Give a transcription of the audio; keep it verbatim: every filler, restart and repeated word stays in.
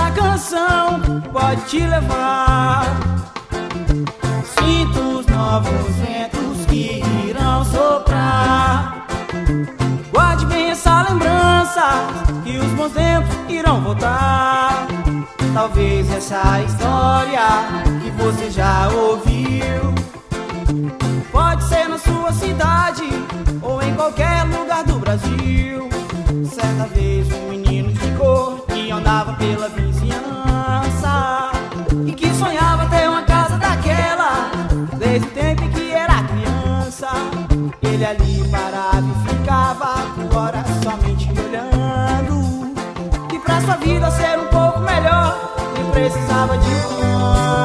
essa canção pode te levar. Sinto os novos ventos que irão soprar. Guarde bem essa lembrança, que os bons tempos irão voltar. Talvez essa história que você já ouviu pode ser na sua cidade ou em qualquer lugar do Brasil. Certa vez um menino de cor que andava pela vizinhança e que sonhava ter uma casa daquela desde o tempo em que era criança. Ele ali parado e ficava por horas somente olhando, e pra sua vida ser um pouco melhor ele precisava de um